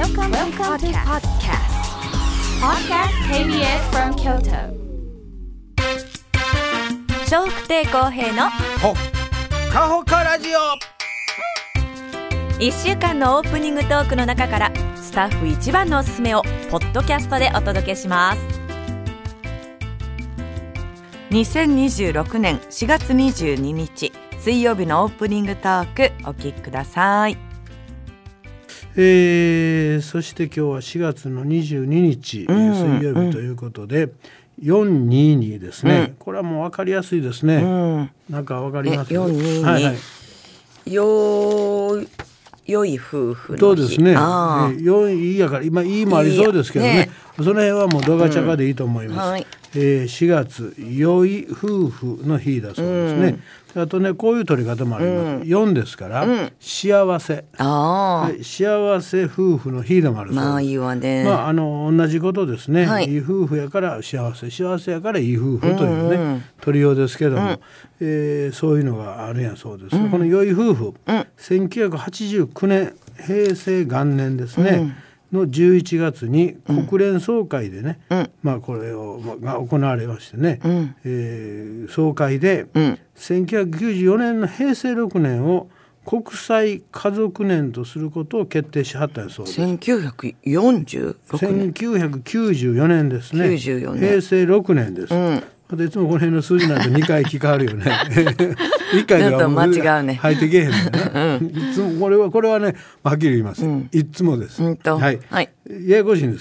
Welcome to podcast. Podcast KBS from Kyoto. 笑福亭公平のほかほかラジオ。 1週間のオープニングトークの中からスタッフ一番のおすすめをポッドキャストでお届けします。2026年4月22日水曜日のオープニングトークお聞きください。 そして今日は4月の22日、水曜日ということで、422ですね、これはもう分かりやすいですね、なんか分かりますか、 422、 はいはい、 良い夫婦の日。 そうですね、良いやから今いいもありそうですけど ね、その辺はもうどがちゃかでいいと思います、はい、4月良い夫婦の日だそうですね、あとねこういう取り方もあります、4ですから、幸せ、幸せ夫婦の日でもあるそうです。 まあいいわね、 同じことですね、 はい、 いい夫婦やから幸せ、幸せやからいい夫婦というね、取りようですけども、そういうのがあるやそうです、この良い夫婦、1989年平成元年ですね、の11月に国連総会でね、これをが行われましてね、総会で、1994年の平成6年を国際家族年とすることを決定しはったそうです。1994年ですね。94年、平成6年です。いつもこの辺の数字なんて2回聞かはるよね1回ではもう入ってけへんのね、いつもこれはねはっきり言います、いつもです、はい、ややこしいんです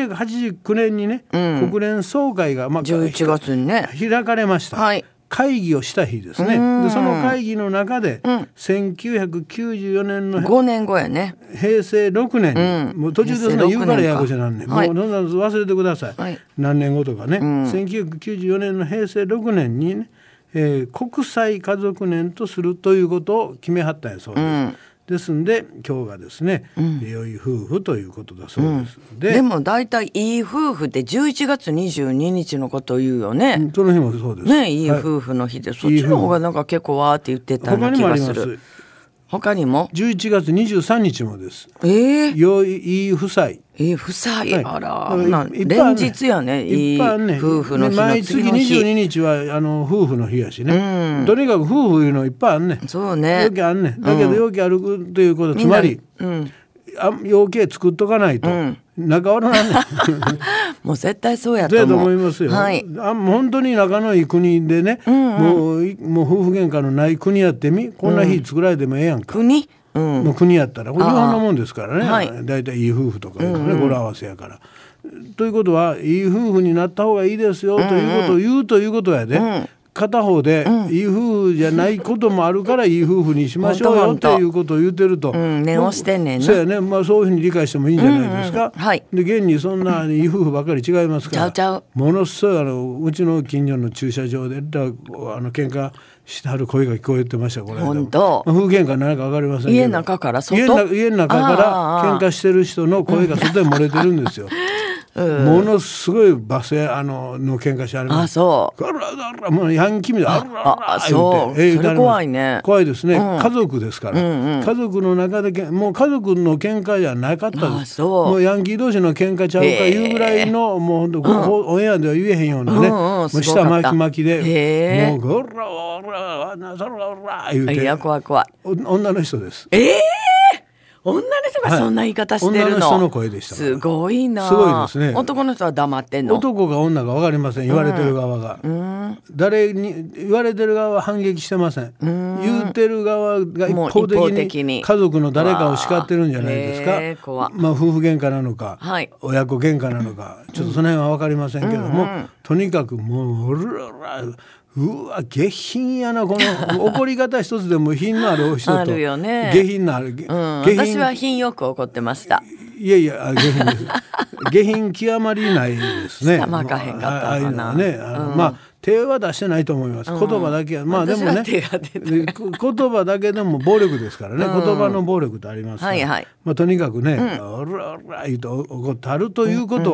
。1989年にね、国連総会が、 11月にね開かれました、会議をした日ですね。でその会議の中で、1994年の 5年後やね、 平成6年に、もう途中でそんな言うからややこしなんね、もうそんな忘れてください、何年後とかね、1994年の平成6年にね、国際家族年とするということを決めはったんやそうです、ですんで今日がですね、良い夫婦ということだそうです、 でもだいたいいい夫婦って11月22日のことを言うよね、 その日もそうですね、いい夫婦の日で、そっちの方がなんか結構わーって言ってたような気がする。他にも 11月23日もです、良い夫妻、 夫妻、あら、連日やね、いい夫婦の日の毎月22日は夫婦の日やしね、とにかく夫婦いうのいっぱいあんねん。 そうね、 よきあんねん。だけどよきあるということ、つまり養鶏作っとかないと、仲悪なんねんもう絶対そうやと思う。 そうやと思いますよ、本当に仲のいい国でね、もう夫婦喧嘩のない国やってみ、こんな日作られてもええやんか、もう国やったらこれ日本のもんですからね、だいたいいい夫婦とかいうのね、語呂合わせやから。ということはいい夫婦になった方がいいですよということを言うということやで、片方でいい夫婦じゃないこともあるからいい夫婦にしましょうよということを言ってると、 念をしてんねんな。 そうやね、そういうふうに理解してもいいんじゃないですか、で現にそんないい夫婦ばっかり違いますから、ものすごいうちの近所の駐車場で喧嘩してはる声が聞こえてました。これ本当、 夫婦喧嘩なんか分かりませんけど、 家の中から外、 家の中から喧嘩してる人の声が外に漏れてるんですよものすごい罵声の喧嘩してあります。もうヤンキーみたいな、 それ怖いね。 怖いですね、家族ですから、家族の中でもう家族の喧嘩じゃなかったです。もうヤンキー同士の喧嘩ちゃうかいうぐらいの、もうオンエアでは言えへんようなね、もう下巻き巻きで、もうゴラゴラなそらゴラ言うて、 いや怖い怖い、 女の人です。 女の人がそんな言い方してるの、 女の人の声でした。 すごいな。 すごいですね。 男の人は黙ってんの。 男か女か分かりません、言われてる側が、誰に言われてる側は反撃してません。言うてる側が一方的に家族の誰かを叱ってるんじゃないですか。夫婦喧嘩なのか、親子喧嘩なのか、ちょっとその辺は分かりませんけども、とにかくもううわ下品やな、この怒り方一つでも品のある人とあるよね、 下品のある、 私は品よく怒ってました。 いやいや下品です下品極まりないですね。 まかへんかったかな。 手は出してないと思います。言葉だけは、でもね、言葉だけでも暴力ですからね、言葉の暴力ってありますから、とにかくね、オラオラ言うと怒ってはるということは、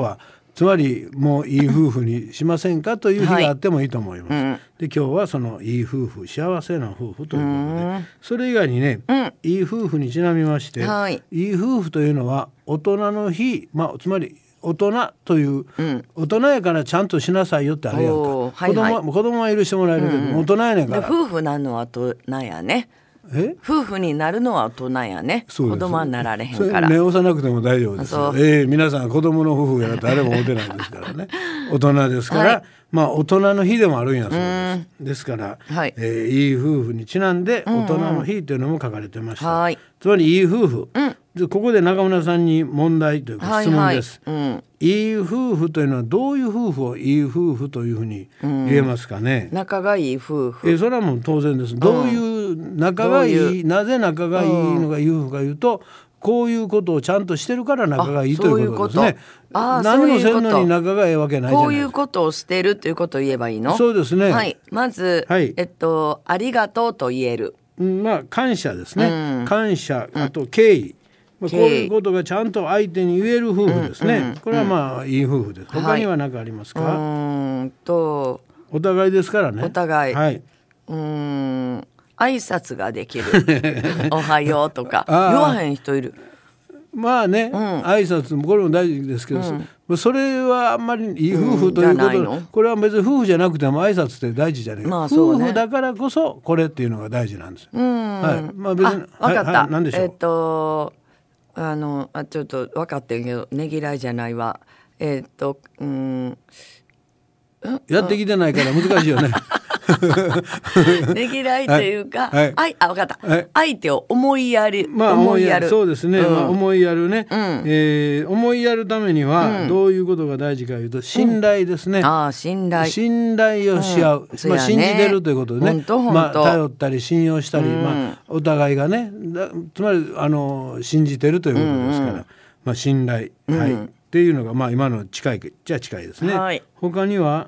つまりもういい夫婦にしませんかという日があってもいいと思います、で今日はそのいい夫婦、幸せな夫婦ということで、それ以外にね、いい夫婦にちなみまして、いい夫婦というのは大人の日、つまり大人という、大人やからちゃんとしなさいよってあるやんか、子供は許してもらえるけど、大人やねんから。 夫婦なのは大人やね。夫婦になるのは大人やね。子供はなられへんから。 目を押さなくても大丈夫ですよ。皆さん子供の夫婦やら誰も思ってないですからね。大人ですから、大人の日でもあるんやそうです。ですから、いい夫婦にちなんで大人の日というのも書かれてました。つまりいい夫婦、ここで中村さんに問題というか質問です。いい夫婦というのはどういう夫婦をいい夫婦というふうに言えますかね。 仲がいい夫婦。 それはもう当然です。どういう仲がいい、なぜ仲がいいのがいい夫婦かいうと、こういうことをちゃんとしてるから仲がいいということですね。何もせんのに仲がいいわけないじゃない。 こういうことをしてるということを言えばいいの。 そうですね。 まず、ありがとうと言える。 感謝ですね。感謝、あと敬意。こういうことがちゃんと相手に言える夫婦ですね。これは、いい夫婦です。他には何かありますか。お互いですからね。 お互い。挨拶ができる。おはようとか言わへん人いる。挨拶もこれも大事ですけど、それはあんまりいい夫婦ということ、これは別に夫婦じゃなくても挨拶って大事じゃない、夫婦だからこそこれっていうのが大事なんです。別に分かった。 何でしょう。 ちょっと分かってんけど、ねぎらいじゃないわ。 やってきてないから難しいよね。 ねぎらいというか、分かった。相手を思いやる。 そうですね。思いやるね。思いやるためにはどういうことが大事かというと、信頼ですね。信頼をし合う。信じてるということでね。頼ったり信用したり、お互いがね、つまり信じてるということですから、信頼っていうのが今の近いじゃ近いですね。他には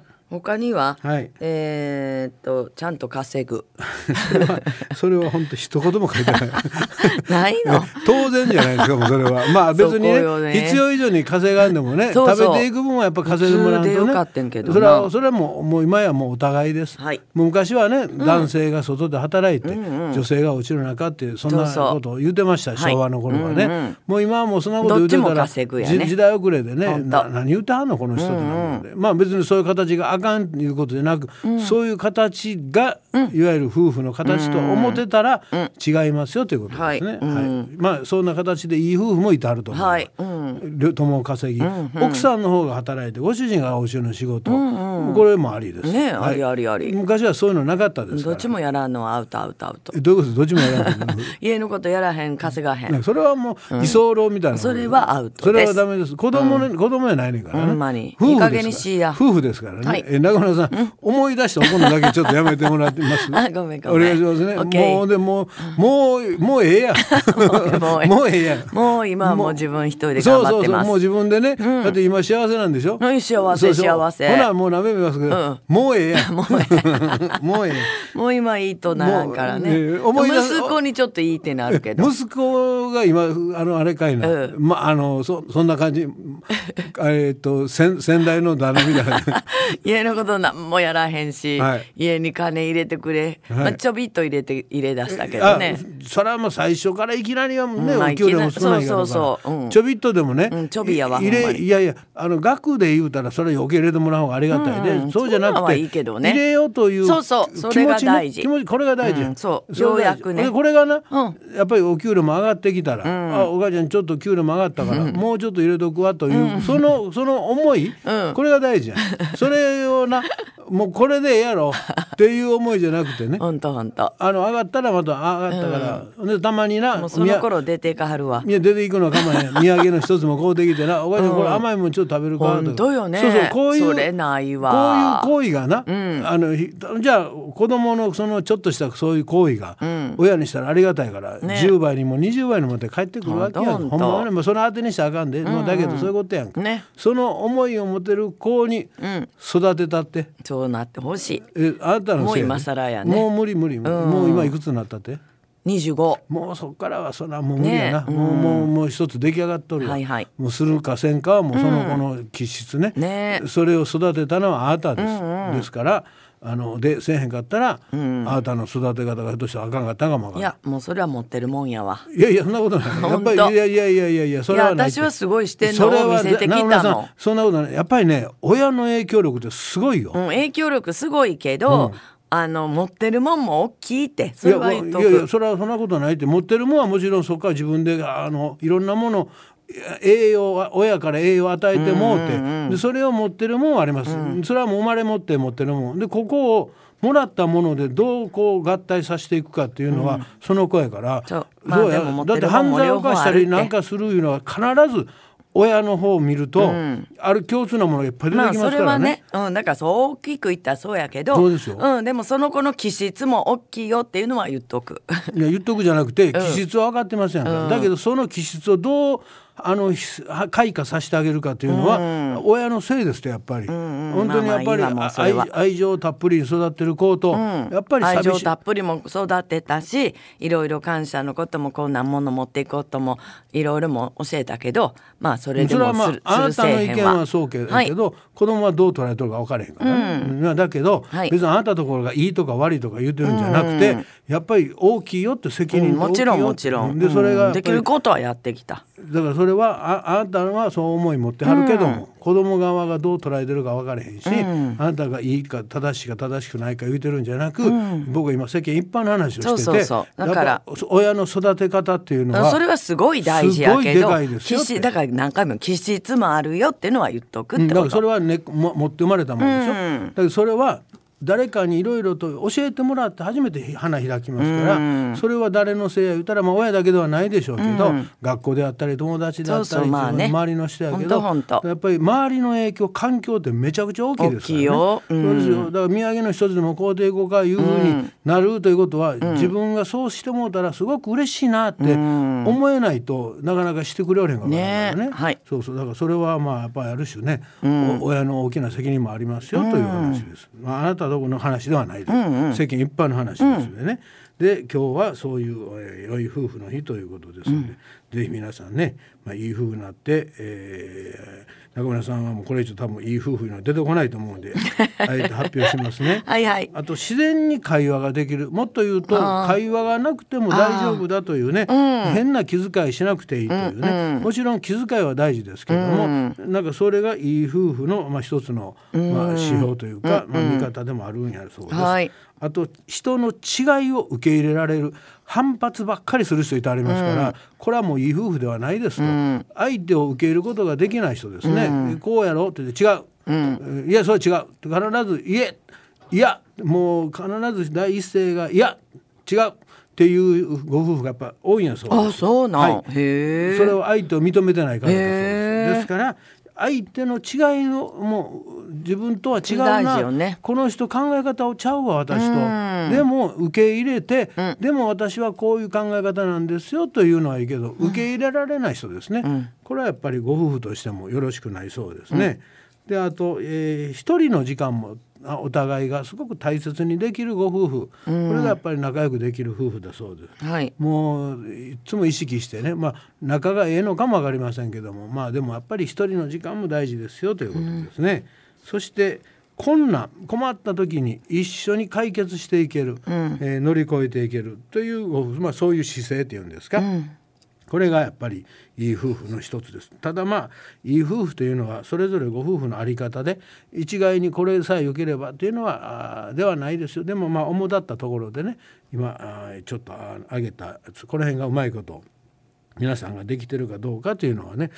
ちゃんと稼ぐ。 それは本当一言も書いてない。 ないの。 当然じゃないですか。もうそれは別にね、必要以上に稼がんでもね、食べていく分はやっぱ稼いでもらうとね。それはもう今やもうお互いです。昔はね、男性が外で働いて、女性がお家の中っていうそんなことを言ってました。昭和の頃はね。もう今はもうそんなこと言ってたら時代遅れでね、何言ってはんのこの人ってなるので、別にそういう形があかんということでなく、そういう形がいわゆる夫婦の形と思ってたら違いますよということですね。そんな形でいい夫婦もいてあると思う。共稼ぎ、奥さんの方が働いてご主人がお家の仕事、これもありです。 あり。 昔はそういうのなかったですから。 どっちもやらんのはアウト。 どういうこと？どっちもやらんの？ 家のことやらへん、稼がへん。 それはもう居候みたいな。 それはアウトです。 それはダメです。子供やないねんからね。夫婦ですからね。中村さん、思い出して怒るのだけちょっとやめてもらってます。 ごめん。 お願いしますね。もうええや。もうええや。 もう今はもう自分一人で頑張ってます。 もう自分でね。だって今幸せなんでしょ。 幸せ。 ほなもうなめますけど、もうええや。もうええ。 もう今いいとならんからね。息子にちょっといいってなるけど。 息子が今あれかいな。そんな感じ。先代の旦那みたいな。 家のこと何もやらへんし、家に金入れてくれ、ちょびっと入れ出したけどね。 それはもう最初からいきなりはね、お給料も少ないからちょびっとでもね、 ちょびやわ。 いや額で言うたらそれ余計入れてもらう方がありがたいで、そうじゃなくて入れようというそれが大事。 これが大事。 ようやくね。 これがな、やっぱりお給料も上がってきたら、お母ちゃんちょっと給料も上がったからもうちょっと入れとくわというその思い、これが大事や。それをな、もうこれでええやろっていう思いじゃなくてね。 ほんと。上がったらまた上がったから、でたまにな、 もうその頃出ていかはるわ。 出ていくのかまへん。土産の一つも買うてきてな、お母ちゃんこれ甘いもんちょっと食べるかとか。 ほんとよね。それないわ。こういう行為がな、じゃあ子供のそのちょっとしたそういう行為が、親にしたらありがたいから、10倍にも20倍にもって帰ってくるわけやん。ほんまはね、その当てにしたらあかんで、だけどそういうことやんか。その思いを持てる子に育てたって。 そうなってほしい。 あなたのせい。 もう今更やね。 もう無理。もう今いくつになったって 25。 もうそこからはそんなもう無理やな、もう一つ出来上がっとるわ、もうするかせんかはもうその子の気質ね、それを育てたのはあなたです、ですからでせえへんかったら、あなたの育て方がひょっとしたらあかんかったかもわからん。 いやもうそれは持ってるもんやわ。 いやいやそんなことないやっぱりいやそれはない。 私はすごい視点のを見せてきたの。 そんなことない。やっぱりね親の影響力ってすごいよ、 影響力すごいけど、持ってるもんも大きいってそれは言っとく。 いやそれはそんなことないって。持ってるもんはもちろんそこから自分でいろんなもの栄養は親から栄養を与えてもうて、でそれを持ってるもんはあります、それはもう生まれ持って持ってるもんで、ここをもらったものでどうこう合体させていくかっていうのは、その子やから、そうや、だって犯罪を犯したりなんかするいうのは必ず親の方を見ると、ある共通なものがいっぱい出てきますからね。 それはね、だからそう大きく言ったらそうやけど、 そうですよ、 でもその子の気質も大きいよっていうのは言っとく。 いや言っとくじゃなくて、気質は分かってませんから、だけどその気質をどう開花させてあげるかというのは、親のせいですと。やっぱり、本当にやっぱり愛情たっぷりに育ってる子と、やっぱり愛情たっぷりも育てたし、いろいろ感謝のこともこんなもの持っていくこともいろいろも教えたけど、それでもするあなたの意見はそうけど、子供はどう捉えとるか分からへんからね、だけど、別にあなたのところがいいとか悪いとか言ってるんじゃなくて、やっぱり大きいよって責任もちろんもちろんで、それができることはやってきた。 だからそれはあなたはそう思い持ってはるけども、子供側がどう捉えてるか分からへんし、あなたがいいか正しいか正しくないか言うてるんじゃなく、僕は今世間一般の話をしてて、だから親の育て方っていうのはそれはすごい大事やけど、 すごいでかいですよって。 だから何回も気質もあるよっていうのは言っとくってこと。 だからそれは、ね、持って生まれたもんでしょ、だけどそれは誰かにいろいろと教えてもらって初めて花開きますから、それは誰のせいや言ったら、親だけではないでしょうけど、学校であったり友達であったり、周りの人やけど、やっぱり周りの影響、環境ってめちゃくちゃ大きいですからね。そうですよ。だから土産の一つでも買うていこうかいうふうになるということは、自分がそうしてもうたらすごく嬉しいなって思えないと、なかなかしてくれおれんからね。そうそう。だからそれはやっぱりある種ね、親の大きな責任もありますよという話です。あなたどこの話ではないです、世間一般の話ですのでね、で今日はそういう良い夫婦の日ということですので、ぜひ皆さんね、いい夫婦になって、中村さんはもうこれ以上多分いい夫婦には出てこないと思うのであえて発表しますね。あと自然に会話ができる、もっと言うと会話がなくても大丈夫だというね、変な気遣いしなくていいというね、もちろん気遣いは大事ですけども、なんかそれがいい夫婦の、一つの、指標というか、見方でもあるんやそうです。あと人の違いを受け入れられる、反発ばっかりする人いてありますから、これはもういい夫婦ではないですと、相手を受け入れることができない人ですね、こうやろうって言って違う、いやそれ違う必ずいやもう必ず第一声がいや違うっていうご夫婦がやっぱ多いんやそうです。 そうなん、へえ。 それを相手を認めてないからだそうです。ですから相手の違いをもう自分とは違うな、この人考え方をちゃうわ私と、でも受け入れて、でも私はこういう考え方なんですよというのはいいけど、受け入れられない人ですね、これはやっぱりご夫婦としてもよろしくないそうですね。であと、一人の時間もお互いがすごく大切にできるご夫婦、これがやっぱり仲良くできる夫婦だそうです、もういつも意識してね、仲がええのかも分かりませんけども、でもやっぱり一人の時間も大事ですよということですね、そして困った時に一緒に解決していける、乗り越えていけるというご夫婦、そういう姿勢というんですか、これがやっぱりいい夫婦の一つです。ただいい夫婦というのはそれぞれご夫婦の在り方で、一概にこれさえ良ければというのはではないですよ。でも主だったところでね、今ちょっと挙げたこの辺がうまいこと皆さんができてるかどうかというのはね、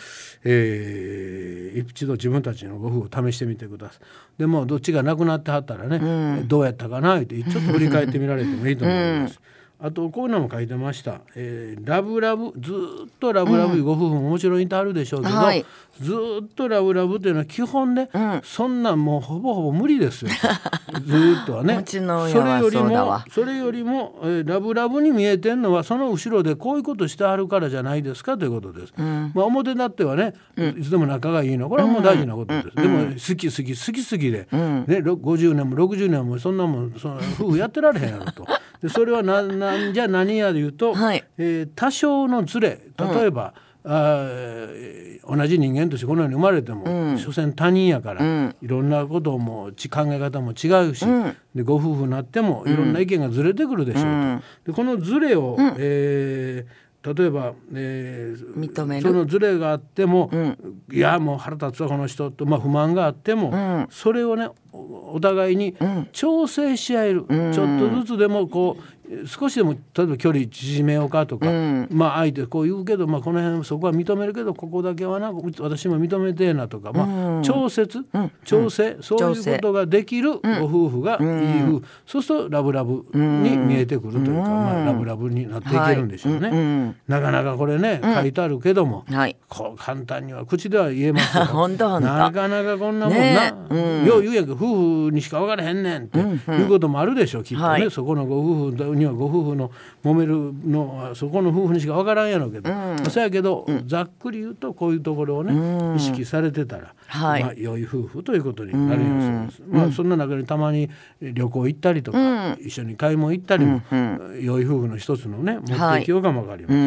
一度自分たちのご夫婦試してみてください。でもどっちがなくなってはったらね、どうやったかなってちょっと振り返ってみられてもいいと思います。あとこういうのも書いてました、ラブラブ、ずっとラブラブいうご夫婦ももちろんいてあるでしょうけど、ずっとラブラブというのは基本ね、そんなんもうほぼほぼ無理ですよずっとはね。それよりも、ラブラブに見えてんのはその後ろでこういうことしてあるからじゃないですかということです。表立ってはね、いつでも仲がいいの、これはもう大事なことです。でも好きすぎで、50年も60年もそんなもん夫婦やってられへんやろとでそれはなんじゃ何やで言うと、 はい多少のズレ、例えば、同じ人間としてこの世に生まれても、所詮他人やから、いろんなことも考え方も違うし、でご夫婦になってもいろんな意見がずれてくるでしょうと、でこのズレを、例えば、 認めるそのズレがあっても、いやもう腹立つわこの人と、不満があっても、それをねお互いに調整し合える、ちょっとずつでもこう少しでも例えば距離縮めようかとか、相手こう言うけど、この辺そこは認めるけどここだけはな私も認めてえなとか、調節、調整、そういうことができるご夫婦がいい夫婦、そうするとラブラブに見えてくるというか、ラブラブになっていけるんでしょうね、なかなかこれね書いてあるけども、こう簡単には口では言えますよほんとなかなかこんなもんな、よう言うやんけ夫婦にしか分からへんねんっていうこともあるでしょう、きっとね、そこのご夫婦にはご夫婦の揉めるのはそこの夫婦にしか分からんやろうけど、そうやけど、ざっくり言うとこういうところをね、意識されてたら、良い夫婦ということになるようです、そんな中でたまに旅行行ったりとか、一緒に買い物行ったりも、良い夫婦の一つのね持っていきようが分かります、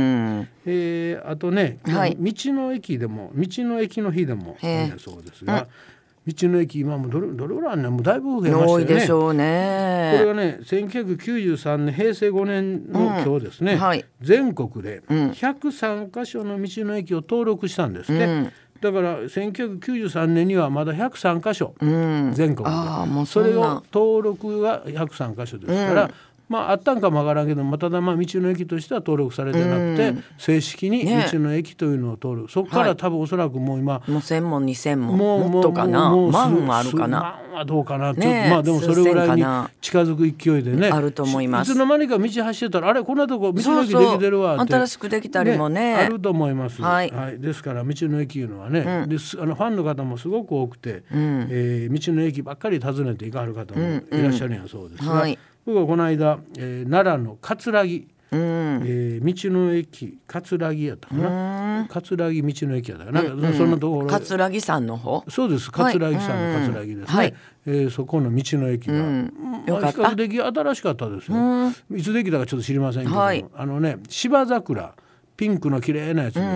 あとね、道の駅でも道の駅の日でもそうですが、道の駅今もどれぐらいあんねん、もうだいぶ増えましたよね。 多いでしょうね。 これがね1993年平成5年の今日ですね、全国で103カ所の道の駅を登録したんですね、だから1993年にはまだ103カ所、全国でそれを登録が103カ所ですから、あったんかもわからんけど、ただ道の駅としては登録されてなくて、正式に道の駅というのを登録、そこから多分おそらくもう今もう1000も2000ももっとかな、万はあるかな、 万はどうかな、ちょっとでもそれぐらいに近づく勢いでね、 あると思います。 いつの間にか道走ってたらあれこんなとこ道の駅できてるわって、 新しくできたりもねあると思います、ですから道の駅いうのはね、でファンの方もすごく多くて、道の駅ばっかり訪ねて行かはる方もいらっしゃるんやそうですが、僕はこの間、奈良の葛城、道の駅葛城やったかな、葛城道の駅やったかな、そんなところ、 葛城さんの方、 そうです、葛城さんの葛城ですね、そこの道の駅が、比較的新しかったですよ、いつできたかちょっと知りませんけど、芝桜ピンクの綺麗なやつです、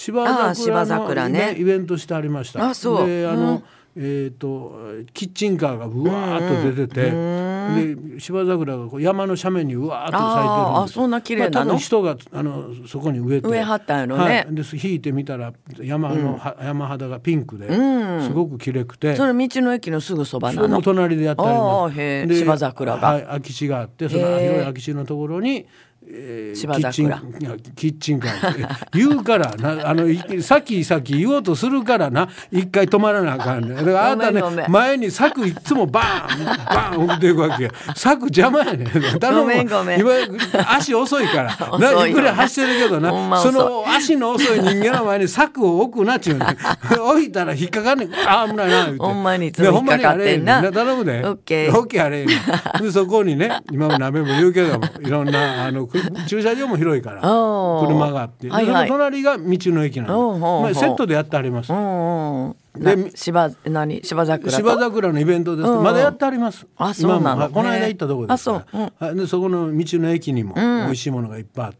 芝桜のイベントしてありました。でキッチンカーがうわーっと出てて、で芝桜がこう山の斜面にうわーっと咲いてるんです。 そんな綺麗なの、 多分人がそこに植えはったんやろね、 で引いてみたら山肌がピンクですごく綺麗くて、 それ道の駅のすぐそばなの、 その隣でやってあります。 で芝桜が、 空き地があって、その広い空き地のところに芝桜キッチンカー言うからな、さっき言おうとするからな、一回止まらなあかんねん。だからあなたね前に柵いつもバーン送っていくわけや、柵邪魔やねん、頼むごめん今足遅いからゆっくり走ってるけどな、その足の遅い人間の前に柵を置くなっちゅうねん置いたら引っかかんねん、危ないな言うて、 ほんまにいつも引っかかってんな、 頼むで、 オッケーあれでそこにね、今も鍋も言うけどもいろんな駐車場も広いから車があって、その隣が道の駅なんで、セットでやってあります。で芝桜のイベントです、まだやってあります。 そうなの、 この間行ったところですから、でそこの道の駅にも美味しいものがいっぱいあって、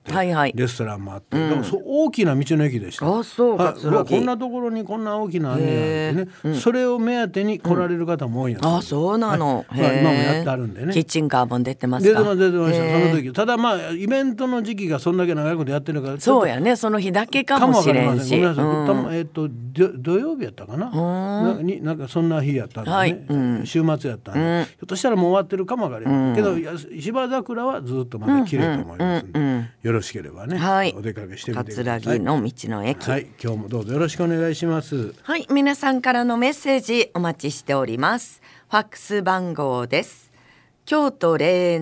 レストランもあって、でも大きな道の駅でした。こんなところにこんな大きなあんねやってね、それを目当てに来られる方も多いんや。 そうなの、 今もやってあるんでね、 キッチンカーも出てますか、 出てましたその時。ただイベントの時期がそんだけ長いことやってるから、 そうやね、その日だけかもしれんし、 ごめんなさい、土曜日やったかな、なんかそんな日やったんでね、週末やったんで、ひょっとしたらもう終わってるかもわからないけど、芝桜はずっとまだ綺麗と思いますので、よろしければね、お出かけしてみてください。 葛城の道の駅、 今日もどうぞよろしくお願いします。 皆さんからのメッセージお待ちしております。ファックス番号です。京都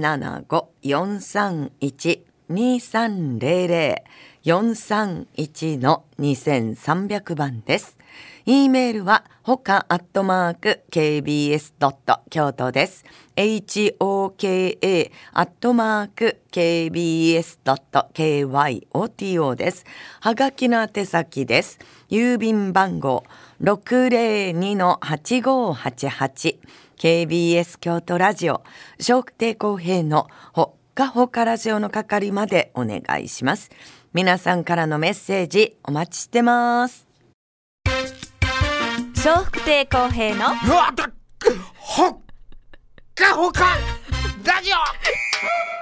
075-431-2300 431-2300 番です。E メールはほか@kbs. 京都です。hoka@kbs.kyoto です。はがきの宛先です。郵便番号 602-8588 KBS 京都ラジオ笑福亭公平の北かほかラジオの係までお願いします。皆さんからのメッセージお待ちしてます。 笑福亭公平のほっかほかラジオ